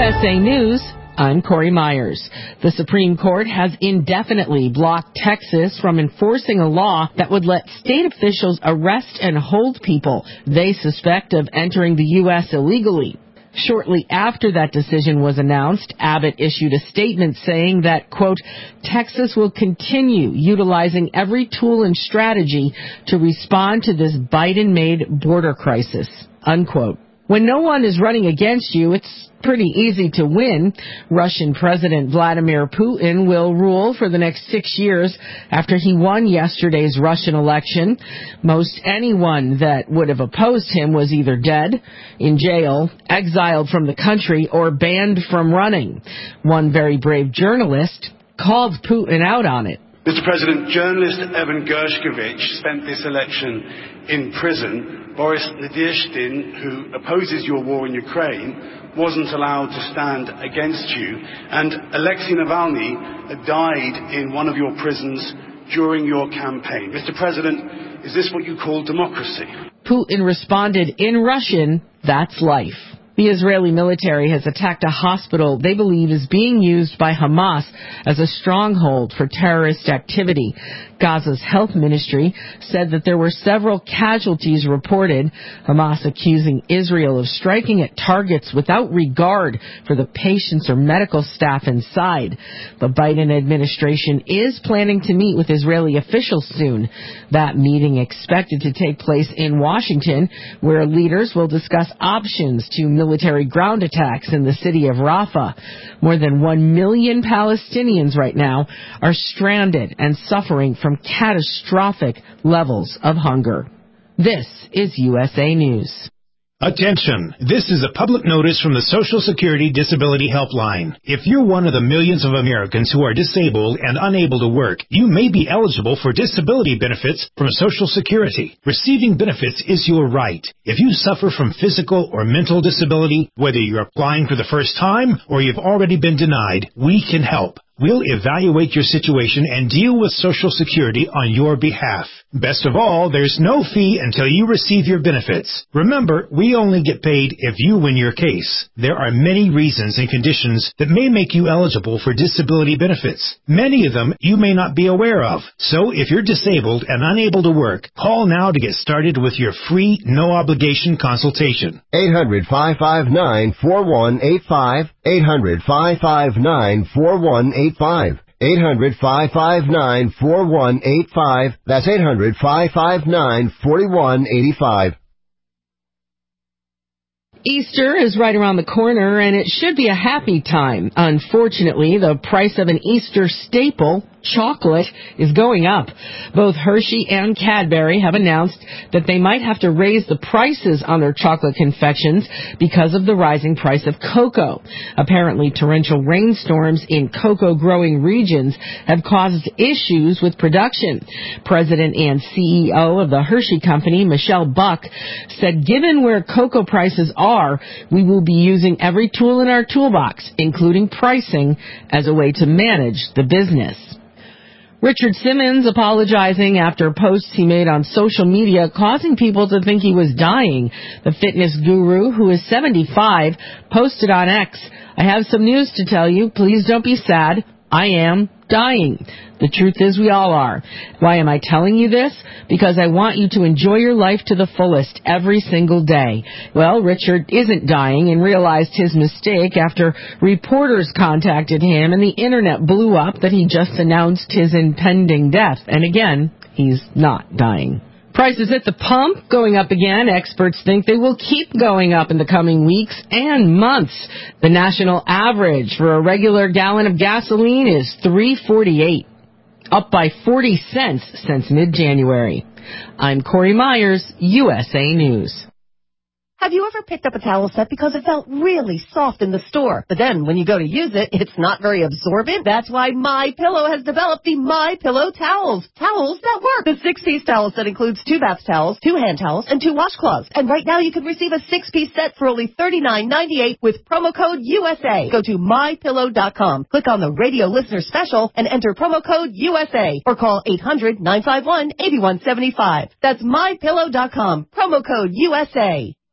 USA News, I'm Corey Myers. The Supreme Court has indefinitely blocked Texas from enforcing a law that would let state officials arrest and hold people they suspect of entering the U.S. illegally. Shortly after that decision was announced, Abbott issued a statement saying that, quote, Texas will continue utilizing every tool and strategy to respond to this Biden-made border crisis, unquote. When no one is running against you, it's pretty easy to win. Russian President Vladimir Putin will rule for the next 6 years after he won yesterday's Russian election. Most anyone that would have opposed him was either dead, in jail, exiled from the country, or banned from running. One very brave journalist called Putin out on it. Mr. President, journalist Evan Gershkovich spent this election in prison. Boris Nadezhdin, who opposes your war in Ukraine, wasn't allowed to stand against you. And Alexei Navalny died in one of your prisons during your campaign. Mr. President, is this what you call democracy? Putin responded in Russian, that's life. The Israeli military has attacked a hospital they believe is being used by Hamas as a stronghold for terrorist activity. Gaza's health ministry said that there were several casualties reported, Hamas accusing Israel of striking at targets without regard for the patients or medical staff inside. The Biden administration is planning to meet with Israeli officials soon. That meeting expected to take place in Washington, where leaders will discuss options to military ground attacks in the city of Rafah. More than 1 million Palestinians right now are stranded and suffering from catastrophic levels of hunger. This is USA News. Attention! This is a public notice from the Social Security Disability Helpline. If you're one of the millions of Americans who are disabled and unable to work, you may be eligible for disability benefits from Social Security. Receiving benefits is your right. If you suffer from physical or mental disability, whether you're applying for the first time or you've already been denied, we can help. We'll evaluate your situation and deal with Social Security on your behalf. Best of all, there's no fee until you receive your benefits. Remember, we only get paid if you win your case. There are many reasons and conditions that may make you eligible for disability benefits. Many of them you may not be aware of. So if you're disabled and unable to work, call now to get started with your free, no-obligation consultation. 800-559-4185. 800-559-4185. 800-559-4185. That's 800-559-4185. Easter is right around the corner, and it should be a happy time. Unfortunately, the price of an Easter staple, chocolate, is going up. Both Hershey and Cadbury have announced that they might have to raise the prices on their chocolate confections because of the rising price of cocoa. Apparently, torrential rainstorms in cocoa-growing regions have caused issues with production. President and CEO of the Hershey Company, Michelle Buck, said given where cocoa prices are, we will be using every tool in our toolbox, including pricing, as a way to manage the business. Richard Simmons apologizing after posts he made on social media causing people to think he was dying. The fitness guru, who is 75, posted on X, "I have some news to tell you. Please don't be sad. I am dying." The truth is we all are. Why am I telling you this? Because I want you to enjoy your life to the fullest every single day. Well, Richard isn't dying and realized his mistake after reporters contacted him and the internet blew up that he just announced his impending death. And again, he's not dying. Prices at the pump going up again. Experts think they will keep going up in the coming weeks and months. The national average for a regular gallon of gasoline is $3.48, up by 40 cents since mid-January. I'm Corey Myers, USA News. Have you ever picked up a towel set because it felt really soft in the store, but then when you go to use it, it's not very absorbent? That's why MyPillow has developed the MyPillow towels. Towels that work. The 6-piece towel set includes 2 bath towels, 2 hand towels, and 2 washcloths. And right now you can receive a 6-piece set for only $39.98 with promo code USA. Go to MyPillow.com, click on the radio listener special, and enter promo code USA, or call 800-951-8175. That's MyPillow.com, promo code USA.